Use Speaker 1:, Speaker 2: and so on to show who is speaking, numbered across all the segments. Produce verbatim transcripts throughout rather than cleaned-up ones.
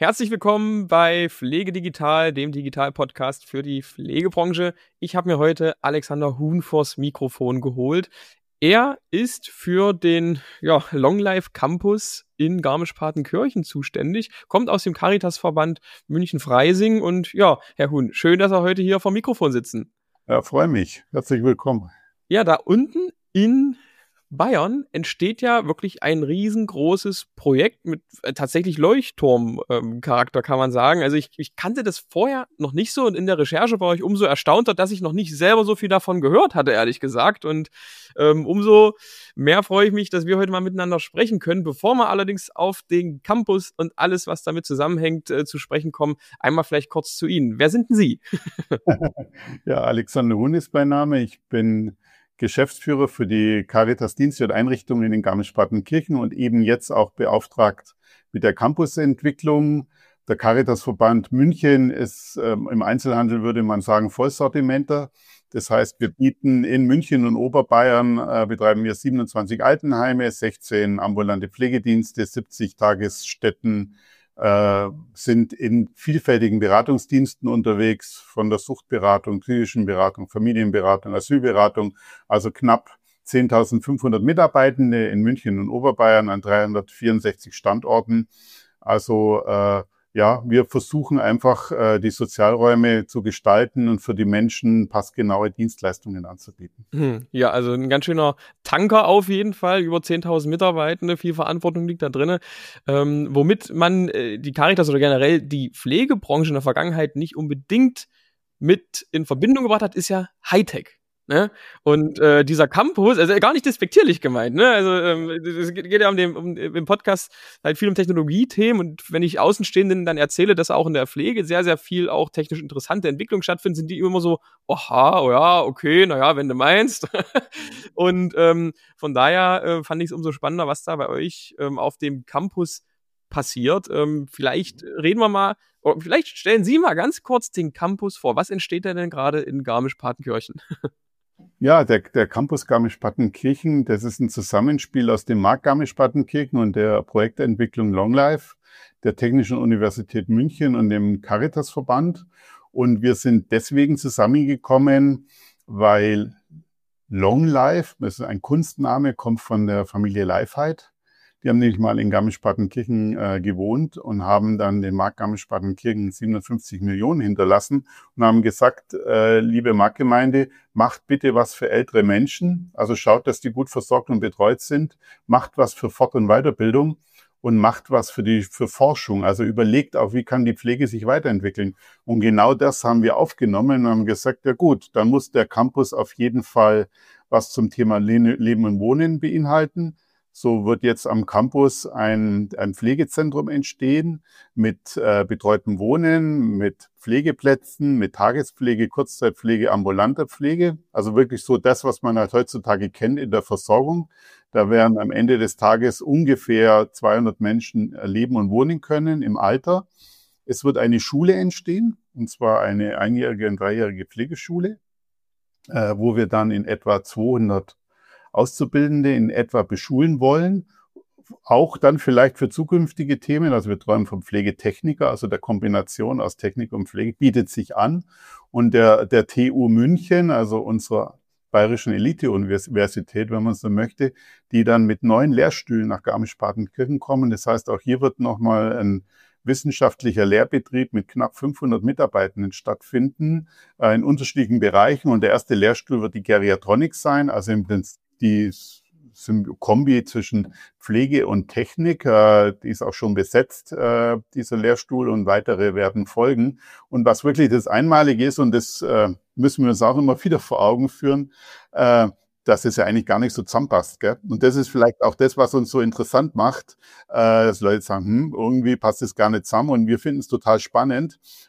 Speaker 1: Herzlich willkommen bei Pflege Digital, dem Digital-Podcast für die Pflegebranche. Ich habe mir heute Alexander Huhn vors Mikrofon geholt. Er ist für den ja, Long Life Campus in Garmisch-Partenkirchen zuständig, kommt aus dem Caritas-Verband München-Freising und ja, Herr Huhn, schön, dass Sie heute hier vor dem Mikrofon sitzen.
Speaker 2: Ja, freue mich. Herzlich willkommen.
Speaker 1: Ja, da unten in Bayern entsteht ja wirklich ein riesengroßes Projekt mit äh, tatsächlich Leuchtturm-Charakter, ähm, kann man sagen. Also ich, ich kannte das vorher noch nicht so und in der Recherche war ich umso erstaunter, dass ich noch nicht selber so viel davon gehört hatte, ehrlich gesagt. Und ähm, umso mehr freue ich mich, dass wir heute mal miteinander sprechen können. Bevor wir allerdings auf den Campus und alles, was damit zusammenhängt, äh, zu sprechen kommen, einmal vielleicht kurz zu Ihnen. Wer sind denn Sie?
Speaker 2: Ja, Alexander Huhn ist mein Name. Ich bin Geschäftsführer für die Caritas Dienste und Einrichtungen in Garmisch-Partenkirchen und eben jetzt auch beauftragt mit der Campusentwicklung. Der Caritas-Verband München ist ähm, im Einzelhandel, würde man sagen, Vollsortimenter. Das heißt, wir bieten in München und Oberbayern, äh, betreiben wir siebenundzwanzig Altenheime, sechzehn ambulante Pflegedienste, siebzig Tagesstätten, äh, sind in vielfältigen Beratungsdiensten unterwegs, von der Suchtberatung, psychischen Beratung, Familienberatung, Asylberatung, also knapp zehntausendfünfhundert Mitarbeitende in München und Oberbayern an dreihundertvierundsechzig Standorten. Also äh, ja, wir versuchen einfach, äh, die Sozialräume zu gestalten und für die Menschen passgenaue Dienstleistungen anzubieten.
Speaker 1: Hm, ja, also ein ganz schöner Tanker auf jeden Fall, über zehntausend Mitarbeitende, viel Verantwortung liegt da drin. Ähm, womit man äh, die Caritas oder generell die Pflegebranche in der Vergangenheit nicht unbedingt mit in Verbindung gebracht hat, ist ja Hightech. Ne? Und äh, dieser Campus, also gar nicht despektierlich gemeint, ne? Also ähm, es geht ja um den um, im Podcast halt viel um Technologiethemen und wenn ich Außenstehenden dann erzähle, dass auch in der Pflege sehr, sehr viel auch technisch interessante Entwicklungen stattfinden, sind die immer so, oha, oh ja, okay, naja, wenn du meinst. Und ähm, von daher äh, fand ich es umso spannender, was da bei euch ähm, auf dem Campus passiert. Ähm, vielleicht reden wir mal, oder vielleicht stellen Sie mal ganz kurz den Campus vor. Was entsteht denn gerade in Garmisch-Partenkirchen?
Speaker 2: Ja, der, der Campus Garmisch-Partenkirchen, das ist ein Zusammenspiel aus dem Markt Garmisch-Partenkirchen und der Projektentwicklung Long Life, der Technischen Universität München und dem Caritas-Verband. Und wir sind deswegen zusammengekommen, weil Long Life, das ist ein Kunstname, kommt von der Familie Leifheit. Die haben nämlich mal in Garmisch-Partenkirchen äh, gewohnt und haben dann den Markt Garmisch-Partenkirchen siebenundfünfzig Millionen hinterlassen und haben gesagt, äh, liebe Marktgemeinde, macht bitte was für ältere Menschen. Also schaut, dass die gut versorgt und betreut sind. Macht was für Fort- und Weiterbildung und macht was für die für Forschung. Also überlegt auch, wie kann die Pflege sich weiterentwickeln. Und genau das haben wir aufgenommen und haben gesagt, ja gut, dann muss der Campus auf jeden Fall was zum Thema Leben und Wohnen beinhalten. So wird jetzt am Campus ein, ein Pflegezentrum entstehen mit äh, betreutem Wohnen, mit Pflegeplätzen, mit Tagespflege, Kurzzeitpflege, ambulanter Pflege. Also wirklich so das, was man halt heutzutage kennt in der Versorgung. Da werden am Ende des Tages ungefähr zweihundert Menschen leben und wohnen können im Alter. Es wird eine Schule entstehen, und zwar eine einjährige und dreijährige Pflegeschule, äh, wo wir dann in etwa zweihundert Auszubildende in etwa beschulen wollen, auch dann vielleicht für zukünftige Themen. Also wir träumen vom Pflegetechniker, also der Kombination aus Technik und Pflege bietet sich an. Und der, der T U München, also unserer bayerischen Elite-Universität, wenn man so möchte, die dann mit neuen Lehrstühlen nach Garmisch-Partenkirchen kommen. Das heißt, auch hier wird nochmal ein wissenschaftlicher Lehrbetrieb mit knapp fünfhundert Mitarbeitenden stattfinden, äh, in unterschiedlichen Bereichen. Und der erste Lehrstuhl wird die Geriatronik sein, also im Prinzip die Kombi zwischen Pflege und Technik, äh, die ist auch schon besetzt, äh, dieser Lehrstuhl, und weitere werden folgen. Und was wirklich das Einmalige ist, und das äh, müssen wir uns auch immer wieder vor Augen führen, äh, dass es ja eigentlich gar nicht so zusammenpasst, gell? Und das ist vielleicht auch das, was uns so interessant macht, äh, dass Leute sagen, hm, irgendwie passt es gar nicht zusammen, und wir finden es total spannend,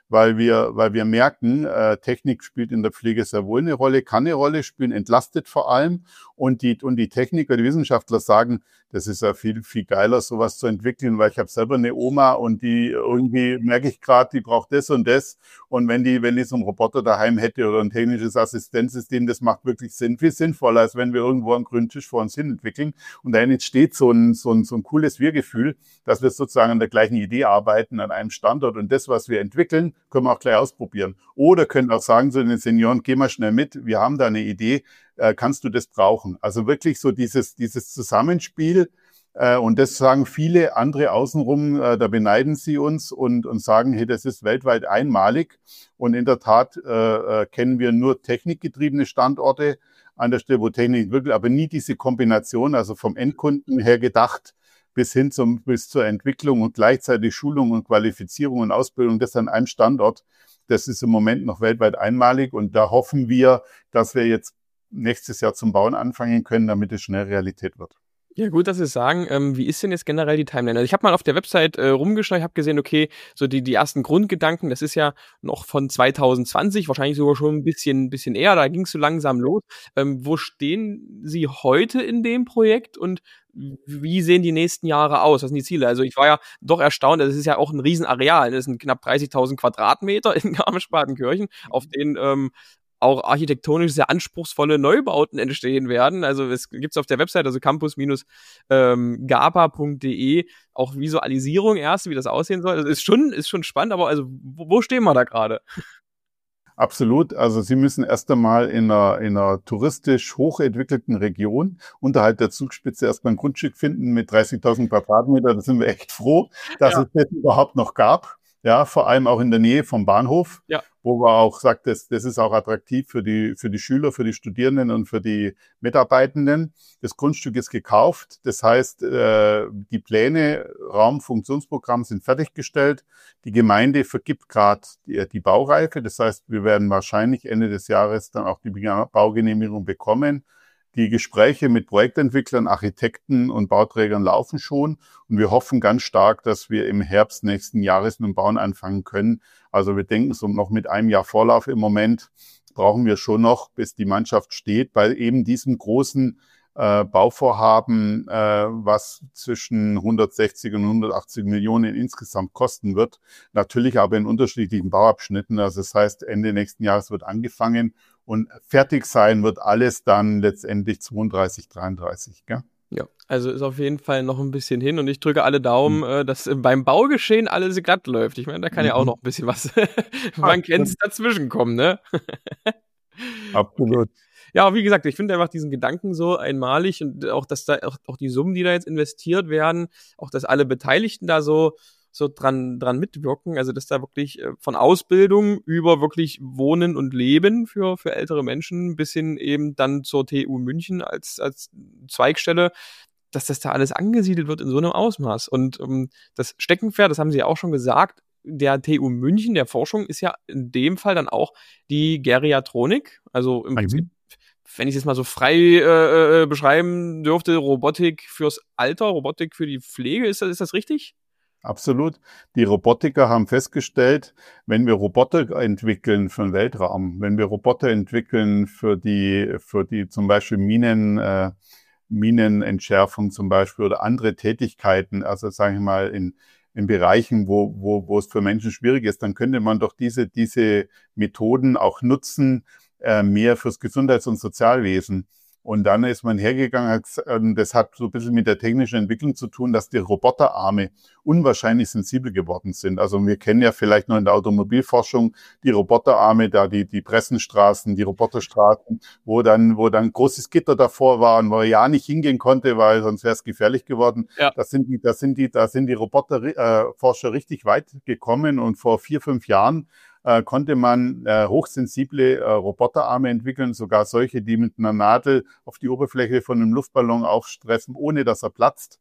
Speaker 2: weil wir, weil wir merken, äh, Technik spielt in der Pflege sehr wohl eine Rolle, kann eine Rolle spielen, entlastet vor allem. Und die, und die Techniker, die Wissenschaftler sagen, das ist ja viel, viel geiler, sowas zu entwickeln, weil ich habe selber eine Oma und die irgendwie merke ich gerade, die braucht das und das. Und wenn die, wenn die so einen Roboter daheim hätte oder ein technisches Assistenzsystem, das macht wirklich Sinn, viel sinnvoller, als wenn wir irgendwo einen grünen Tisch vor uns hin entwickeln. Und dahin entsteht so ein, so ein, so ein cooles Wir-Gefühl, dass wir sozusagen an der gleichen Idee arbeiten, an einem Standort. Und das, was wir entwickeln, können wir auch gleich ausprobieren. Oder können auch sagen zu den Senioren, geh mal schnell mit, wir haben da eine Idee, äh, kannst du das brauchen? Also wirklich so dieses, dieses Zusammenspiel. Äh, und das sagen viele andere außenrum, äh, da beneiden sie uns und, und sagen, hey, das ist weltweit einmalig. Und in der Tat äh, äh, kennen wir nur technikgetriebene Standorte an der Stelle, wo Technik wirklich, aber nie diese Kombination, also vom Endkunden her gedacht, bis hin zum, bis zur Entwicklung und gleichzeitig Schulung und Qualifizierung und Ausbildung, das an einem Standort. Das ist im Moment noch weltweit einmalig und da hoffen wir, dass wir jetzt nächstes Jahr zum Bauen anfangen können, damit es schnell Realität wird.
Speaker 1: Ja, gut, dass Sie es sagen. Ähm, wie ist denn jetzt generell die Timeline? Also ich habe mal auf der Website äh, rumgeschaut, habe gesehen, okay, so die die ersten Grundgedanken, das ist ja noch von zwanzig zwanzig, wahrscheinlich sogar schon ein bisschen bisschen eher, da ging es so langsam los. Ähm, wo stehen Sie heute in dem Projekt und wie sehen die nächsten Jahre aus? Was sind die Ziele? Also ich war ja doch erstaunt, das ist ja auch ein Riesenareal, das sind knapp dreißigtausend Quadratmeter in Garmisch-Partenkirchen, auf denen ähm, auch architektonisch sehr anspruchsvolle Neubauten entstehen werden. Also es gibt's auf der Website, also campus gapa punkt de, auch Visualisierung erst, wie das aussehen soll. Das ist schon, ist schon spannend, aber also wo, wo stehen wir da gerade?
Speaker 2: Absolut. Also Sie müssen erst einmal in einer, in einer touristisch hochentwickelten Region unterhalb der Zugspitze erstmal ein Grundstück finden mit dreißigtausend Quadratmeter. Da sind wir echt froh, dass
Speaker 1: Ja.
Speaker 2: es das überhaupt noch gab. Ja, vor allem auch in der Nähe vom Bahnhof,
Speaker 1: Ja.
Speaker 2: wo man auch sagt, das, das ist auch attraktiv für die, für die Schüler, für die Studierenden und für die Mitarbeitenden. Das Grundstück ist gekauft. Das heißt, äh, die Pläne, Raum, Funktionsprogramm sind fertiggestellt. Die Gemeinde vergibt gerade die, die Baureife. Das heißt, wir werden wahrscheinlich Ende des Jahres dann auch die Baugenehmigung bekommen. Die Gespräche mit Projektentwicklern, Architekten und Bauträgern laufen schon. Und wir hoffen ganz stark, dass wir im Herbst nächsten Jahres mit dem Bauen anfangen können. Also wir denken so noch mit einem Jahr Vorlauf im Moment brauchen wir schon noch, bis die Mannschaft steht, bei eben diesem großen äh, Bauvorhaben, äh, was zwischen hundertsechzig und hundertachtzig Millionen insgesamt kosten wird. Natürlich aber in unterschiedlichen Bauabschnitten. Also das heißt, Ende nächsten Jahres wird angefangen. Und fertig sein wird alles dann letztendlich zweiunddreißig, dreiunddreißig, gell?
Speaker 1: Ja, also ist auf jeden Fall noch ein bisschen hin und ich drücke alle Daumen, mhm. äh, dass beim Baugeschehen alles glatt läuft. Ich meine, da kann mhm. ja auch noch ein bisschen was, man kennt es, dazwischen kommen, ne?
Speaker 2: Absolut.
Speaker 1: Ja, wie gesagt, ich finde einfach diesen Gedanken so einmalig und auch, dass da auch, auch die Summen, die da jetzt investiert werden, auch, dass alle Beteiligten da so so dran dran mitwirken, also dass da wirklich äh, von Ausbildung über wirklich Wohnen und Leben für für ältere Menschen bis hin eben dann zur T U München als als Zweigstelle, dass das da alles angesiedelt wird in so einem Ausmaß. Und ähm, das Steckenpferd, das haben Sie ja auch schon gesagt, der T U München, der Forschung, ist ja in dem Fall dann auch die Geriatronik, also im Prinzip, wenn ich es jetzt mal so frei äh, äh, beschreiben dürfte, Robotik fürs Alter, Robotik für die Pflege, ist das, ist das richtig?
Speaker 2: Absolut. Die Robotiker haben festgestellt, wenn wir Roboter entwickeln für den Weltraum, wenn wir Roboter entwickeln für die, für die zum Beispiel Minen, äh, Minenentschärfung zum Beispiel oder andere Tätigkeiten, also sage ich mal in, in Bereichen, wo, wo, wo es für Menschen schwierig ist, dann könnte man doch diese, diese Methoden auch nutzen, äh, mehr fürs Gesundheits- und Sozialwesen. Und dann ist man hergegangen, das hat so ein bisschen mit der technischen Entwicklung zu tun, dass die Roboterarme unwahrscheinlich sensibel geworden sind. Also wir kennen ja vielleicht noch in der Automobilforschung die Roboterarme, da die, die Pressenstraßen, die Roboterstraßen, wo dann, wo dann großes Gitter davor war und wo er ja nicht hingehen konnte, weil sonst wäre es gefährlich geworden. Ja. Da sind die, da sind die, da sind die Roboterforscher äh, richtig weit gekommen und vor vier, fünf Jahren Äh, konnte man äh, hochsensible äh, Roboterarme entwickeln, sogar solche, die mit einer Nadel auf die Oberfläche von einem Luftballon aufstreffen, ohne dass er platzt.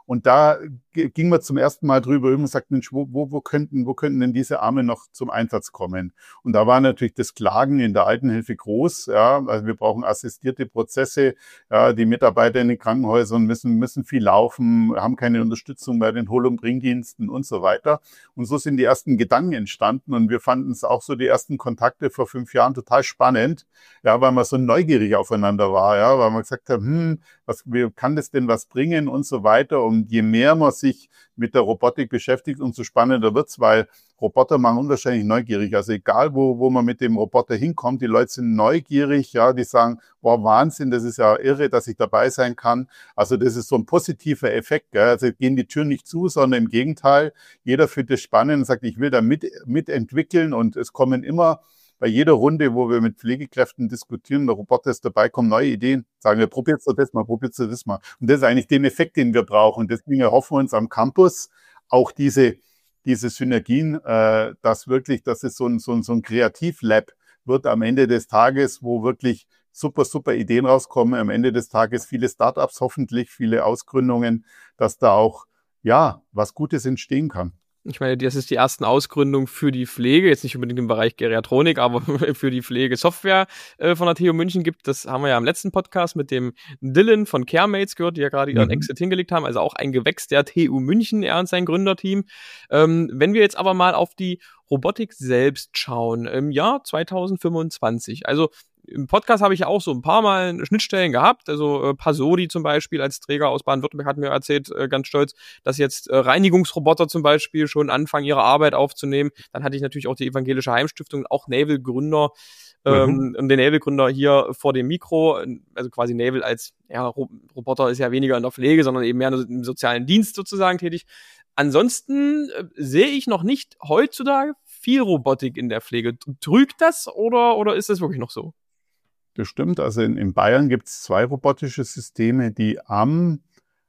Speaker 2: Und da g- ging man zum ersten Mal drüber und sagt, Mensch, wo, wo, wo könnten, wo könnten denn diese Arme noch zum Einsatz kommen? Und da war natürlich das Klagen in der Altenhilfe groß. Ja, also wir brauchen assistierte Prozesse. Ja, die Mitarbeiter in den Krankenhäusern müssen, müssen viel laufen, haben keine Unterstützung bei den Hol- und Bringdiensten und so weiter. Und so sind die ersten Gedanken entstanden. Und wir fanden es auch so die ersten Kontakte vor fünf Jahren total spannend. Ja, weil man so neugierig aufeinander war. Ja, weil man gesagt hat, hm, was, wie kann das denn was bringen und so weiter. Und je mehr man sich mit der Robotik beschäftigt, umso spannender wird's, weil Roboter machen unwahrscheinlich neugierig. Also egal, wo, wo man mit dem Roboter hinkommt, die Leute sind neugierig, ja, die sagen, boah, Wahnsinn, das ist ja irre, dass ich dabei sein kann. Also das ist so ein positiver Effekt, gell? Also gehen die Türen nicht zu, sondern im Gegenteil, jeder findet es spannend und sagt, ich will da mit, mitentwickeln und es kommen immer bei jeder Runde, wo wir mit Pflegekräften diskutieren, der Roboter ist dabei, kommen neue Ideen. Sagen wir, probiert so das mal, probiert so das mal. Und das ist eigentlich den Effekt, den wir brauchen. Und deswegen erhoffen wir uns am Campus auch diese, diese Synergien, äh, dass wirklich, dass es so ein, so ein, so ein Kreativlab wird am Ende des Tages, wo wirklich super, super Ideen rauskommen. Am Ende des Tages viele Startups, hoffentlich viele Ausgründungen, dass da auch, ja, was Gutes entstehen kann.
Speaker 1: Ich meine, das ist die ersten Ausgründung für die Pflege, jetzt nicht unbedingt im Bereich Geriatronik, aber für die Pflegesoftware äh, von der T U München gibt. Das haben wir ja im letzten Podcast mit dem Dylan von CareMates gehört, die ja gerade ihren
Speaker 2: Mhm.
Speaker 1: Exit hingelegt haben. Also auch ein Gewächs der T U München, er und sein Gründerteam. Ähm, wenn wir jetzt aber mal auf die Robotik selbst schauen, im Jahr zwanzig fünfundzwanzig, also im Podcast habe ich ja auch so ein paar Mal Schnittstellen gehabt, also äh, Pasodi zum Beispiel als Träger aus Baden-Württemberg hat mir erzählt, äh, ganz stolz, dass jetzt äh, Reinigungsroboter zum Beispiel schon anfangen, ihre Arbeit aufzunehmen. Dann hatte ich natürlich auch die Evangelische Heimstiftung, auch Naval-Gründer ähm,
Speaker 2: Mhm.
Speaker 1: und den Naval-Gründer hier vor dem Mikro, also quasi Naval als, ja, Ro- Roboter ist ja weniger in der Pflege, sondern eben mehr im sozialen Dienst sozusagen tätig. Ansonsten äh, sehe ich noch nicht heutzutage viel Robotik in der Pflege. Trügt das oder, oder ist das wirklich noch so?
Speaker 2: Bestimmt. Also in, in Bayern gibt es zwei robotische Systeme, die am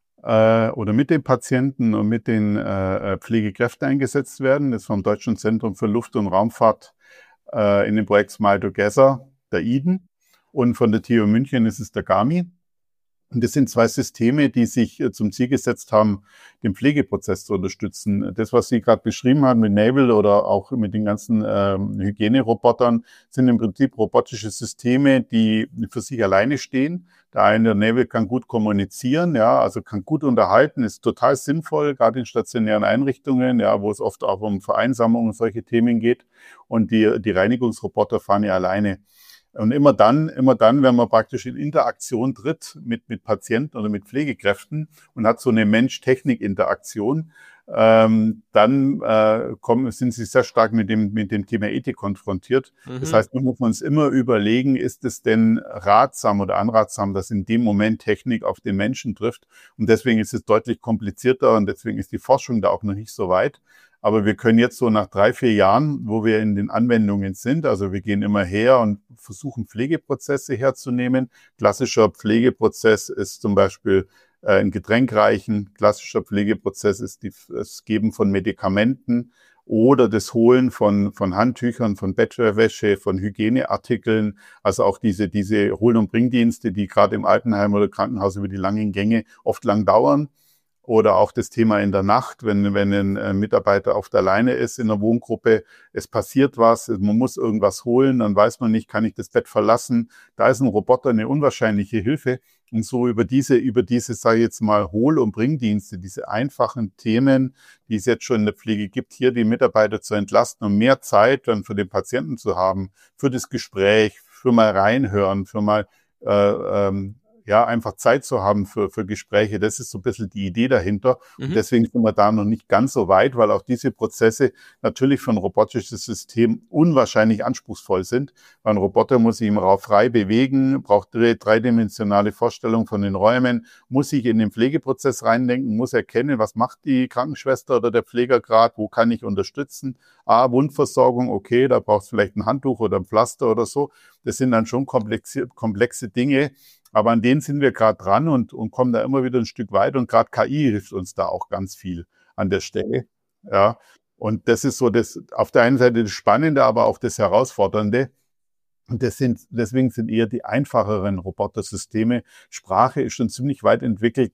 Speaker 2: äh, oder mit den Patienten und mit den äh, äh, Pflegekräften eingesetzt werden. Das ist vom Deutschen Zentrum für Luft- und Raumfahrt äh, in dem Projekt Smile Together, der Eden. Und von der T U München ist es der Gami. Und das sind zwei Systeme, die sich äh, zum Ziel gesetzt haben, den Pflegeprozess zu unterstützen. Das, was Sie gerade beschrieben haben mit Naval oder auch mit den ganzen ähm, Hygienerobotern, sind im Prinzip robotische Systeme, die für sich alleine stehen. Der eine, der Naval, kann gut kommunizieren, ja, also kann gut unterhalten, ist total sinnvoll, gerade in stationären Einrichtungen, ja, wo es oft auch um Vereinsamung und solche Themen geht. Und die, die Reinigungsroboter fahren ja alleine. Und immer dann, immer dann, wenn man praktisch in Interaktion tritt mit, mit Patienten oder mit Pflegekräften und hat so eine Mensch-Technik-Interaktion, ähm, dann äh, kommen, sind sie sehr stark mit dem, mit dem Thema Ethik konfrontiert. Das
Speaker 1: Mhm.
Speaker 2: heißt, man muss uns immer überlegen, ist es denn ratsam oder anratsam, dass in dem Moment Technik auf den Menschen trifft? Und deswegen ist es deutlich komplizierter und deswegen ist die Forschung da auch noch nicht so weit. Aber wir können jetzt so nach drei, vier Jahren, wo wir in den Anwendungen sind, also wir gehen immer her und versuchen Pflegeprozesse herzunehmen. Klassischer Pflegeprozess ist zum Beispiel äh, ein Getränk reichen. Klassischer Pflegeprozess ist die, das Geben von Medikamenten oder das Holen von, von Handtüchern, von Bettwäsche, von Hygieneartikeln. Also auch diese, diese Holen- und Bringdienste, die gerade im Altenheim oder Krankenhaus über die langen Gänge oft lang dauern. Oder auch das Thema in der Nacht, wenn, wenn ein äh, Mitarbeiter auf der Leine ist in der Wohngruppe, es passiert was, man muss irgendwas holen, dann weiß man nicht, kann ich das Bett verlassen. Da ist ein Roboter eine unwahrscheinliche Hilfe. Und so über diese, über diese, sage ich jetzt mal, Hohl- und Bringdienste, diese einfachen Themen, die es jetzt schon in der Pflege gibt, hier die Mitarbeiter zu entlasten und mehr Zeit dann für den Patienten zu haben, für das Gespräch, für mal reinhören, für mal äh, ähm, ja, einfach Zeit zu haben für, für Gespräche. Das ist so ein bisschen die Idee dahinter. Und
Speaker 1: Mhm.
Speaker 2: deswegen sind wir da noch nicht ganz so weit, weil auch diese Prozesse natürlich für ein robotisches System unwahrscheinlich anspruchsvoll sind. Weil ein Roboter muss sich im Raum frei bewegen, braucht dreidimensionale Vorstellung von den Räumen, muss sich in den Pflegeprozess reindenken, muss erkennen, was macht die Krankenschwester oder der Pfleger gerade, wo kann ich unterstützen. Ah, Wundversorgung, okay, da braucht es vielleicht ein Handtuch oder ein Pflaster oder so. Das sind dann schon komplexe, komplexe Dinge. Aber an denen sind wir gerade dran und, und kommen da immer wieder ein Stück weit. Und gerade K I hilft uns da auch ganz viel an der Stelle. Ja. Und das ist so das, auf der einen Seite das Spannende, aber auch das Herausfordernde. Und das sind, deswegen sind eher die einfacheren Robotersysteme. Sprache ist schon ziemlich weit entwickelt.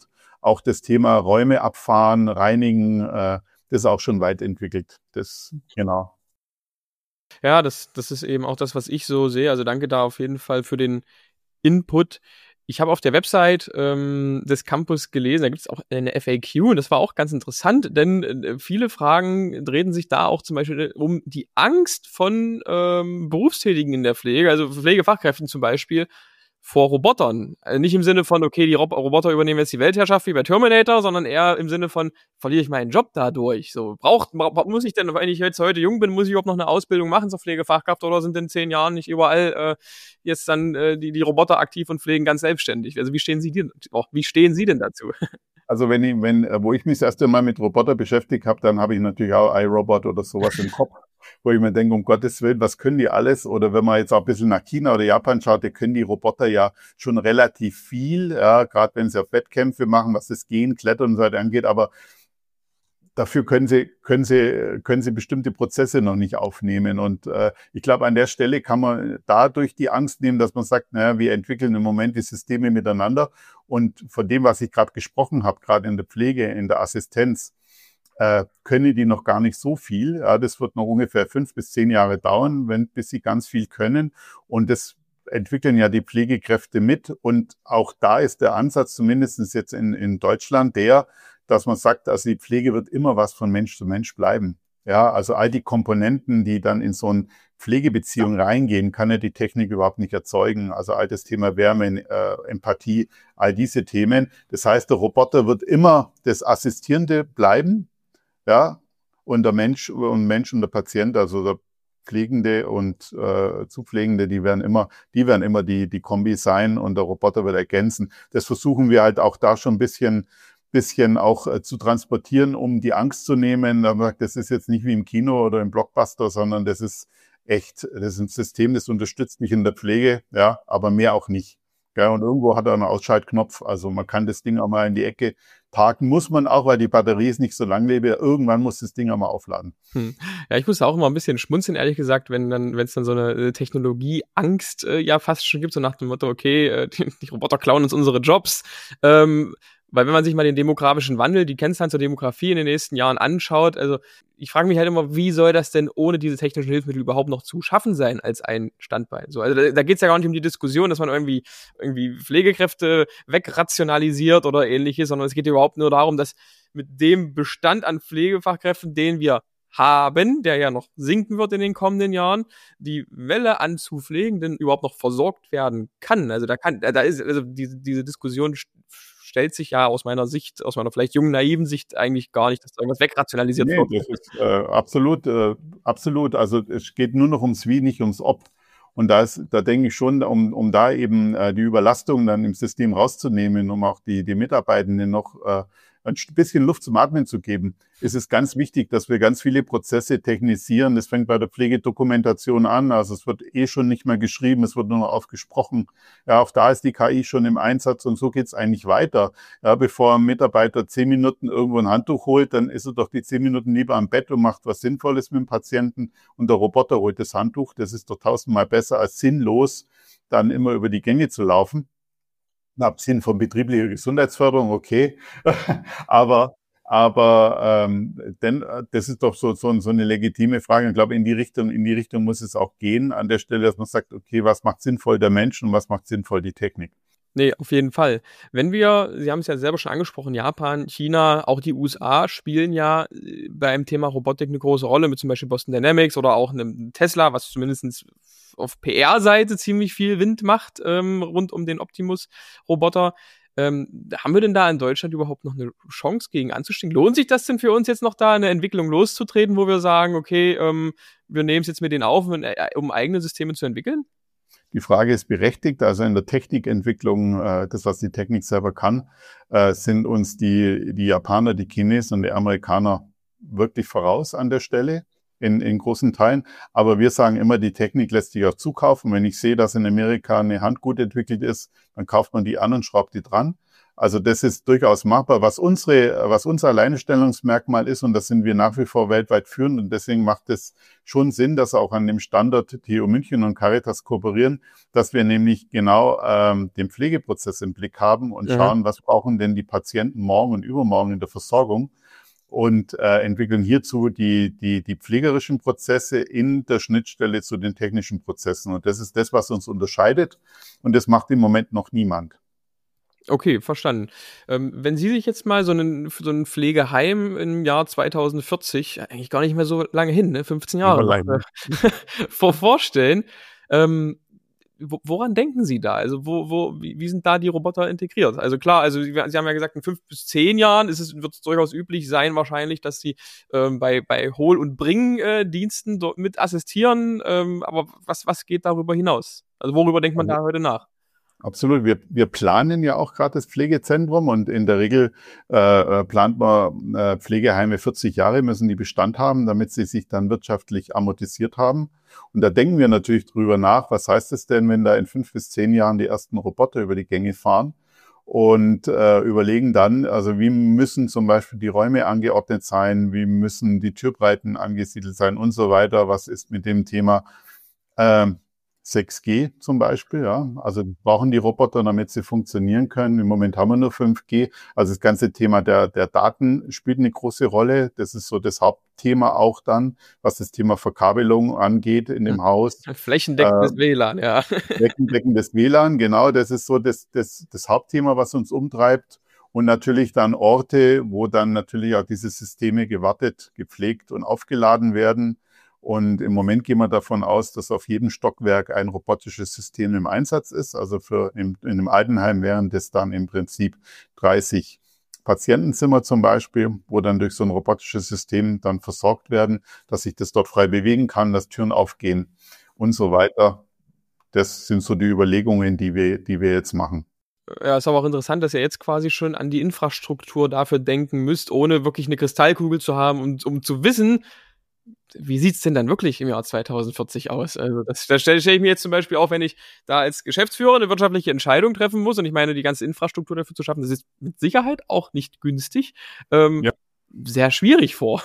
Speaker 2: auch das Thema Räume abfahren, reinigen, äh, das ist auch schon weit entwickelt. Das, genau.
Speaker 1: Ja, das, das ist eben auch das, was ich so sehe. Also danke da auf jeden Fall für den Input. Ich habe auf der Website ähm, des Campus gelesen, da gibt es auch eine F A Q und das war auch ganz interessant, denn äh, viele Fragen drehten sich da auch zum Beispiel um die Angst von ähm, Berufstätigen in der Pflege, also Pflegefachkräften zum Beispiel, vor Robotern. Also nicht im Sinne von, okay, die Rob- Roboter übernehmen jetzt die Weltherrschaft wie bei Terminator, sondern eher im Sinne von, verliere ich meinen Job dadurch? So, braucht, bra- muss ich denn, wenn ich jetzt heute jung bin, muss ich überhaupt noch eine Ausbildung machen zur Pflegefachkraft oder sind in zehn Jahren nicht überall äh, jetzt dann äh, die, die Roboter aktiv und pflegen ganz selbstständig? Also wie stehen Sie denn, oh, wie stehen Sie denn dazu?
Speaker 2: Also wenn ich, wenn, äh, wo ich mich das erste Mal mit Roboter beschäftigt habe, dann habe ich natürlich auch iRobot oder sowas im Kopf, wo ich mir denke, um Gottes Willen, was können die alles? Oder wenn man jetzt auch ein bisschen nach China oder Japan schaut, da können die Roboter ja schon relativ viel, ja, gerade wenn sie auf Wettkämpfe machen, was das Gehen, Klettern und so weiter angeht, aber dafür können sie, können sie, können sie bestimmte Prozesse noch nicht aufnehmen. Und äh, ich glaube, an der Stelle kann man dadurch die Angst nehmen, dass man sagt, naja, wir entwickeln im Moment die Systeme miteinander. Und von dem, was ich gerade gesprochen habe, gerade in der Pflege, in der Assistenz, äh, können die noch gar nicht so viel. Ja, das wird noch ungefähr fünf bis zehn Jahre dauern, wenn, bis sie ganz viel können. Und das entwickeln ja die Pflegekräfte mit. Und auch da ist der Ansatz, zumindest jetzt in, in Deutschland, der, dass man sagt, also die Pflege wird immer was von Mensch zu Mensch bleiben. Ja, also all die Komponenten, die dann in so eine Pflegebeziehung reingehen, kann ja die Technik überhaupt nicht erzeugen. Also all das Thema Wärme, äh, Empathie, all diese Themen. Das heißt, der Roboter wird immer das Assistierende bleiben. Ja, und der Mensch und Mensch und der Patient, also der Pflegende und äh, Zupflegende, die werden immer, die werden immer die die Kombi sein und der Roboter wird ergänzen. Das versuchen wir halt auch da schon ein bisschen bisschen auch äh, zu transportieren, um die Angst zu nehmen. Da sagt, das ist jetzt nicht wie im Kino oder im Blockbuster, sondern das ist echt, das ist ein System, das unterstützt mich in der Pflege, ja, aber mehr auch nicht. Ja, und irgendwo hat er einen Ausschaltknopf, also man kann das Ding auch mal in die Ecke parken, muss man auch, weil die Batterie ist nicht so langlebig. Irgendwann muss das Ding auch mal aufladen.
Speaker 1: Hm. Ja, ich muss auch immer ein bisschen schmunzeln, ehrlich gesagt, wenn dann, wenn es dann so eine äh, Technologieangst äh, ja fast schon gibt, so nach dem Motto, okay, äh, die, die Roboter klauen uns unsere Jobs. Ähm, weil wenn man sich mal den demografischen Wandel, die Kennzahlen zur Demografie in den nächsten Jahren anschaut, also ich frage mich halt immer, wie soll das denn ohne diese technischen Hilfsmittel überhaupt noch zu schaffen sein als ein Standbein? So, also da, da geht es ja gar nicht um die Diskussion, dass man irgendwie irgendwie Pflegekräfte wegrationalisiert oder ähnliches, sondern es geht überhaupt nur darum, dass mit dem Bestand an Pflegefachkräften, den wir haben, der ja noch sinken wird in den kommenden Jahren, die Welle an zu Pflegenden überhaupt noch versorgt werden kann. Also da kann, da ist, also diese, diese Diskussion stellt sich ja aus meiner Sicht, aus meiner vielleicht jungen, naiven Sicht eigentlich gar nicht, dass da irgendwas wegrationalisiert
Speaker 2: Nee,
Speaker 1: wird.
Speaker 2: das ist äh, absolut, äh, absolut. Also es geht nur noch ums Wie, nicht ums Ob. Und da ist, da denke ich schon, um, um da eben äh, die Überlastung dann im System rauszunehmen, um auch die, die Mitarbeitenden noch äh, ein bisschen Luft zum Atmen zu geben, ist es ganz wichtig, dass wir ganz viele Prozesse technisieren. Das fängt bei der Pflegedokumentation an. Also es wird eh schon nicht mehr geschrieben, es wird nur noch aufgesprochen. Ja, auch da ist die K I schon im Einsatz und so geht's eigentlich weiter. Ja, bevor ein Mitarbeiter zehn Minuten irgendwo ein Handtuch holt, dann ist er doch die zehn Minuten lieber am Bett und macht was Sinnvolles mit dem Patienten und der Roboter holt das Handtuch. Das ist doch tausendmal besser als sinnlos, dann immer über die Gänge zu laufen. Abgesehen von betrieblicher Gesundheitsförderung, okay. aber aber ähm, denn das ist doch so, so, so eine legitime Frage. Ich glaube, in die Richtung, in die Richtung muss es auch gehen, an der Stelle, dass man sagt, okay, was macht sinnvoll der Mensch und was macht sinnvoll die Technik?
Speaker 1: Nee, auf jeden Fall. Wenn wir, Sie haben es ja selber schon angesprochen, Japan, China, auch die U S A spielen ja äh, beim Thema Robotik eine große Rolle, mit zum Beispiel Boston Dynamics oder auch einem Tesla, was zumindest auf P R-Seite ziemlich viel Wind macht, ähm, rund um den Optimus-Roboter. Ähm, haben wir denn da in Deutschland überhaupt noch eine Chance gegen anzustehen? Lohnt sich das denn für uns jetzt noch da, eine Entwicklung loszutreten, wo wir sagen, okay, ähm, wir nehmen es jetzt mit denen auf, um eigene Systeme zu entwickeln?
Speaker 2: Die Frage ist berechtigt. Also in der Technikentwicklung, äh, das, was die Technik selber kann, äh, sind uns die, die Japaner, die Chinesen und die Amerikaner wirklich voraus an der Stelle. In, in großen Teilen. Aber wir sagen immer, die Technik lässt sich auch zukaufen. Wenn ich sehe, dass in Amerika eine Hand gut entwickelt ist, dann kauft man die an und schraubt die dran. Also das ist durchaus machbar. Was unsere, was unser Alleinstellungsmerkmal ist, und das sind wir nach wie vor weltweit führend, und deswegen macht es schon Sinn, dass auch an dem Standort T U München und Caritas kooperieren, dass wir nämlich genau ähm, den Pflegeprozess im Blick haben und
Speaker 1: Ja.
Speaker 2: schauen, was brauchen denn die Patienten morgen und übermorgen in der Versorgung, und äh, entwickeln hierzu die, die, die pflegerischen Prozesse in der Schnittstelle zu den technischen Prozessen. Und das ist das, was uns unterscheidet, und das macht im Moment noch niemand.
Speaker 1: Okay, verstanden. Ähm, wenn Sie sich jetzt mal so ein so 'n Pflegeheim im Jahr zweitausendvierzig, eigentlich gar nicht mehr so lange hin, ne, fünfzehn Jahre noch, äh, vor vorstellen, ähm, wo woran denken Sie da? Also, wo wo wie wie sind da die Roboter integriert? Also klar, also Sie Sie haben ja gesagt, in fünf bis zehn Jahren ist es wird's durchaus üblich sein wahrscheinlich, dass Sie, ähm, bei bei Hol und Bring äh, Diensten dort mit assistieren, ähm, aber was was geht darüber hinaus? Also, worüber denkt man
Speaker 2: Also
Speaker 1: da heute nach?
Speaker 2: absolut. Wir, wir planen ja auch gerade das Pflegezentrum, und in der Regel äh, äh, plant man äh, Pflegeheime vierzig Jahre, müssen die Bestand haben, damit sie sich dann wirtschaftlich amortisiert haben. Und da denken wir natürlich drüber nach, was heißt es denn, wenn da in fünf bis zehn Jahren die ersten Roboter über die Gänge fahren, und äh, überlegen dann, also wie müssen zum Beispiel die Räume angeordnet sein, wie müssen die Türbreiten angesiedelt sein und so weiter. Was ist mit dem Thema ähm, sechs G zum Beispiel, ja. Also wir brauchen die Roboter, damit sie funktionieren können. Im Moment haben wir nur fünf G. Also das ganze Thema der, der Daten spielt eine große Rolle. Das ist so das Hauptthema auch dann, was das Thema Verkabelung angeht in dem Haus.
Speaker 1: Flächendeckendes
Speaker 2: Äh,
Speaker 1: W L A N, ja.
Speaker 2: Flächendeckendes W L A N, genau. Das ist so das, das, das Hauptthema, was uns umtreibt. Und natürlich dann Orte, wo dann natürlich auch diese Systeme gewartet, gepflegt und aufgeladen werden. Und im Moment gehen wir davon aus, dass auf jedem Stockwerk ein robotisches System im Einsatz ist. Also für in, in einem Altenheim wären das dann im Prinzip dreißig Patientenzimmer zum Beispiel, wo dann durch so ein robotisches System dann versorgt werden, dass sich das dort frei bewegen kann, dass Türen aufgehen und so weiter. Das sind so die Überlegungen, die wir, die wir jetzt machen.
Speaker 1: Ja, ist aber auch interessant, dass ihr jetzt quasi schon an die Infrastruktur dafür denken müsst, ohne wirklich eine Kristallkugel zu haben und um zu wissen, wie sieht's denn dann wirklich im Jahr zweitausendvierzig aus? Also, das das stelle stelle ich mir jetzt zum Beispiel auch, wenn ich da als Geschäftsführer eine wirtschaftliche Entscheidung treffen muss, und ich meine, die ganze Infrastruktur dafür zu schaffen, das ist mit Sicherheit auch nicht günstig, ähm,
Speaker 2: Ja.
Speaker 1: sehr schwierig vor.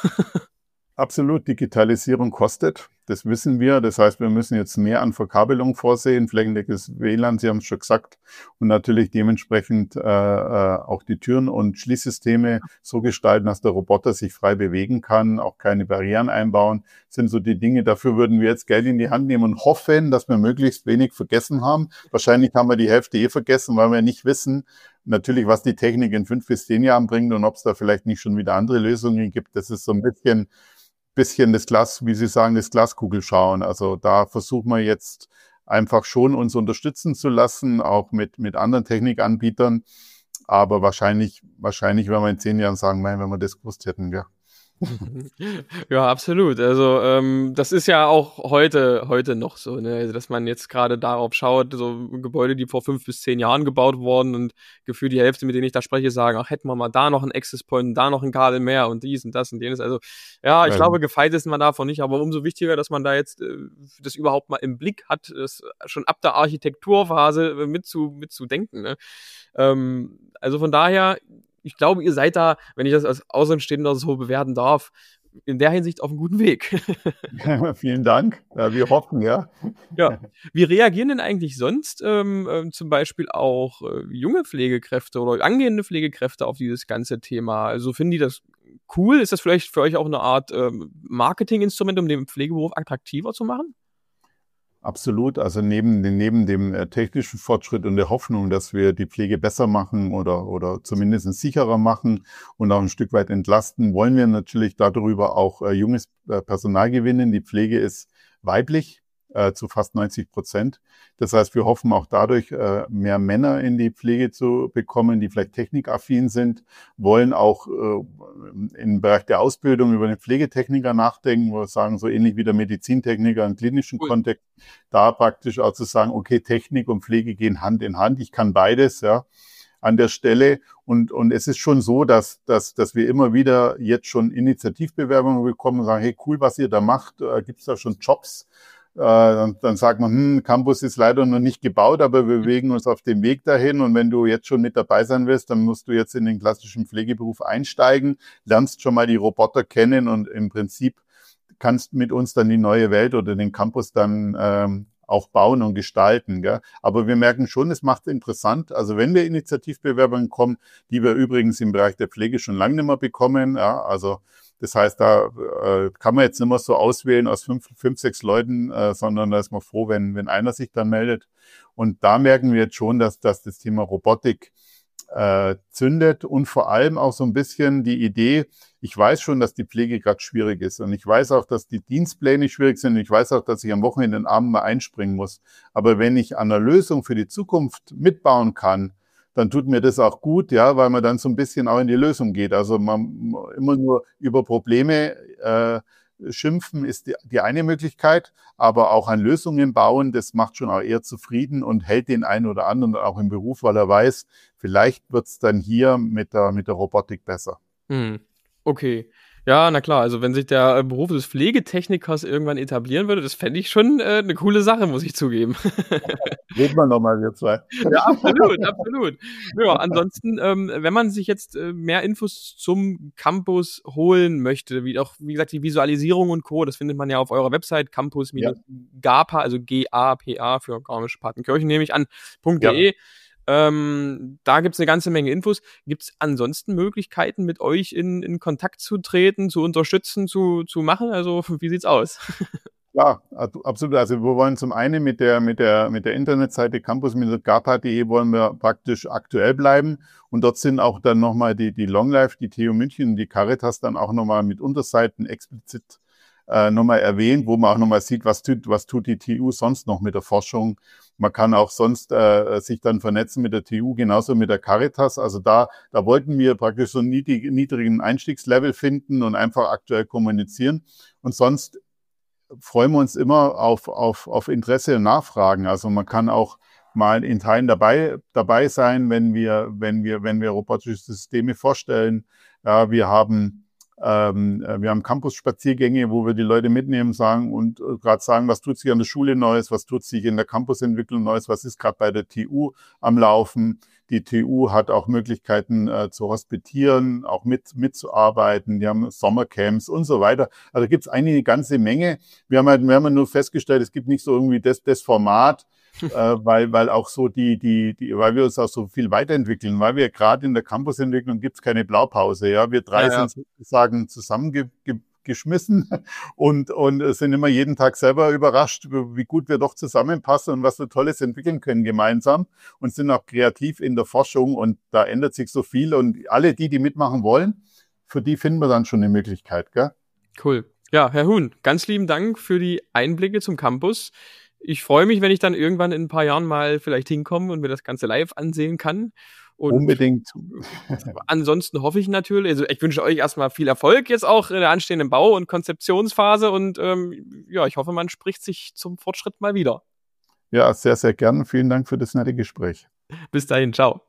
Speaker 2: Absolut, Digitalisierung kostet. Das wissen wir. Das heißt, wir müssen jetzt mehr an Verkabelung vorsehen, flächendeckendes W L A N, Sie haben es schon gesagt, und natürlich dementsprechend äh, äh, auch die Türen und Schließsysteme so gestalten, dass der Roboter sich frei bewegen kann, auch keine Barrieren einbauen. Das sind so die Dinge. Dafür würden wir jetzt Geld in die Hand nehmen und hoffen, dass wir möglichst wenig vergessen haben. Wahrscheinlich haben wir die Hälfte eh vergessen, weil wir nicht wissen, natürlich, was die Technik in fünf bis zehn Jahren bringt und ob es da vielleicht nicht schon wieder andere Lösungen gibt. Das ist so ein bisschen bisschen das Glas, wie Sie sagen, das Glaskugel schauen. Also da versuchen wir jetzt einfach schon uns unterstützen zu lassen, auch mit, mit anderen Technikanbietern. Aber wahrscheinlich, wahrscheinlich werden wir in zehn Jahren sagen, mein, wenn wir das gewusst hätten, ja.
Speaker 1: Ja, absolut. Also, ähm, das ist ja auch heute heute noch so, ne? Also, dass man jetzt gerade darauf schaut, so Gebäude, die vor fünf bis zehn Jahren gebaut wurden, und gefühlt die Hälfte, mit denen ich da spreche, sagen: „Ach, hätten wir mal da noch 'n Access Point, da noch 'n Kabel mehr und dies und das und jenes.“ Also, ja, ich
Speaker 2: Ja,
Speaker 1: glaube, gefeit ist man davon nicht, aber umso wichtiger, dass man da jetzt, äh, das überhaupt mal im Blick hat, das schon ab der Architekturphase äh, mit zu mitzudenken, ne? Ähm, also, von daher, ich glaube, ihr seid da, wenn ich das als Außenstehender so bewerten darf, in der Hinsicht auf 'm guten Weg.
Speaker 2: ja, vielen Dank. Ja, wir hoffen, ja.
Speaker 1: Ja. Wie reagieren denn eigentlich sonst, ähm, ähm, zum Beispiel auch, äh, junge Pflegekräfte oder angehende Pflegekräfte auf dieses ganze Thema? Also, finden die das cool? Ist das vielleicht für euch auch 'ne Art, ähm, Marketinginstrument, um den Pflegeberuf attraktiver zu machen?
Speaker 2: Absolut. Also neben, den- neben dem äh, technischen Fortschritt und der Hoffnung, dass wir die Pflege besser machen oder, oder zumindest sicherer machen und auch ein Stück weit entlasten, wollen wir natürlich darüber auch äh, junges äh, Personal gewinnen. Die Pflege ist weiblich äh, zu fast neunzig Prozent. Das heißt, wir hoffen auch dadurch, äh, mehr Männer in die Pflege zu bekommen, die vielleicht technikaffin sind, wollen auch äh, im Bereich der Ausbildung über den Pflegetechniker nachdenken, wo wir sagen, so ähnlich wie der Medizintechniker im klinischen
Speaker 1: Cool.
Speaker 2: Kontext, da praktisch auch zu sagen, okay, Technik und Pflege gehen Hand in Hand. Ich kann beides, ja, an der Stelle. Und, und es ist schon so, dass, dass, dass wir immer wieder jetzt schon Initiativbewerbungen bekommen und sagen, hey, cool, was ihr da macht. Äh, Gibt es da schon Jobs? dann, dann sagt man, hm, Campus ist leider noch nicht gebaut, aber wir bewegen uns auf dem Weg dahin. Und wenn du jetzt schon mit dabei sein willst, dann musst du jetzt in den klassischen Pflegeberuf einsteigen, lernst schon mal die Roboter kennen und im Prinzip kannst mit uns dann die neue Welt oder den Campus dann ähm, auch bauen und gestalten. Gell? Aber wir merken schon, es macht interessant. Also wenn wir Initiativbewerbungen kommen, die wir übrigens im Bereich der Pflege schon lange nicht mehr bekommen, ja, also das heißt, da äh, kann man jetzt nicht mehr so auswählen aus fünf, fünf sechs Leuten, äh, sondern da ist man froh, wenn, wenn einer sich dann meldet. Und da merken wir jetzt schon, dass, dass das Thema Robotik äh, zündet und vor allem auch so ein bisschen die Idee, ich weiß schon, dass die Pflege gerade schwierig ist und ich weiß auch, dass die Dienstpläne schwierig sind und ich weiß auch, dass ich am Wochenende den Abend mal einspringen muss. Aber wenn ich an einer Lösung für die Zukunft mitbauen kann, dann tut mir das auch gut, ja, weil man dann so ein bisschen auch in die Lösung geht. Also man immer nur über Probleme äh, schimpfen ist die, die eine Möglichkeit, aber auch an Lösungen bauen, das macht schon auch eher zufrieden und hält den einen oder anderen auch im Beruf, weil er weiß, vielleicht wird's dann hier mit der mit der Robotik besser.
Speaker 1: Hm. Okay. Ja, na klar, also wenn sich der äh, Beruf des Pflegetechnikers irgendwann etablieren würde, das fände ich schon äh, eine coole Sache, muss ich zugeben.
Speaker 2: Reden wir nochmal, wir zwei.
Speaker 1: Ja, absolut, absolut. Ja, ansonsten, ähm, wenn man sich jetzt äh, mehr Infos zum Campus holen möchte, wie auch, wie gesagt, die Visualisierung und Co., das findet man ja auf eurer Website, campus-gapa, also G A P A für Garmisch-Partenkirchen, nehme ich an, .de. Ja. Ähm, da gibt's eine ganze Menge Infos. Gibt's ansonsten Möglichkeiten, mit euch in, in Kontakt zu treten, zu unterstützen, zu, zu machen? Also, wie sieht's aus?
Speaker 2: Ja, absolut. Also wir wollen zum einen mit der mit der mit der Internetseite campus Bindestrich gapa Punkt de wollen wir praktisch aktuell bleiben und dort sind auch dann nochmal die die Longlife, die T U München und die Caritas dann auch nochmal mit Unterseiten explizit äh, nochmal erwähnt, wo man auch nochmal sieht, was tut was tut die T U sonst noch mit der Forschung. Man kann auch sonst äh, sich dann vernetzen mit der T U, genauso mit der Caritas. Also da da wollten wir praktisch so einen niedrig, niedrigen Einstiegslevel finden und einfach aktuell kommunizieren und sonst freuen wir uns immer auf, auf, auf Interesse und Nachfragen. Also man kann auch mal in Teilen dabei, dabei sein, wenn wir, wenn wir, wenn wir robotische Systeme vorstellen. Ja, wir haben, ähm, wir haben Campus-Spaziergänge, wo wir die Leute mitnehmen, sagen und äh, gerade sagen, was tut sich an der Schule Neues, was tut sich in der Campusentwicklung Neues, was ist gerade bei der T U am Laufen. Die T U hat auch Möglichkeiten äh, zu hospitieren, auch mit mitzuarbeiten. Die haben Sommercamps und so weiter. Also gibt es eine ganze Menge. Wir haben halt, wir haben nur festgestellt, es gibt nicht so irgendwie das, das Format, äh, weil weil auch so die die die, weil wir uns auch so viel weiterentwickeln, weil wir gerade in der Campusentwicklung gibt es keine Blaupause. Ja, wir drei ja, ja. sind sozusagen zusammenge geschmissen und und sind immer jeden Tag selber überrascht, wie gut wir doch zusammenpassen und was wir Tolles entwickeln können gemeinsam und sind auch kreativ in der Forschung und da ändert sich so viel und alle die, die mitmachen wollen, für die finden wir dann schon eine Möglichkeit, gell?
Speaker 1: Cool. Ja, Herr Huhn, ganz lieben Dank für die Einblicke zum Campus. Ich freue mich, wenn ich dann irgendwann in ein paar Jahren mal vielleicht hinkomme und mir das Ganze live ansehen kann. Und
Speaker 2: unbedingt.
Speaker 1: Ansonsten hoffe ich natürlich, also ich wünsche euch erstmal viel Erfolg jetzt auch in der anstehenden Bau- und Konzeptionsphase und ähm, ja, ich hoffe, man spricht sich zum Fortschritt mal wieder.
Speaker 2: Ja, sehr, sehr gern. Vielen Dank für das nette Gespräch.
Speaker 1: Bis dahin, ciao.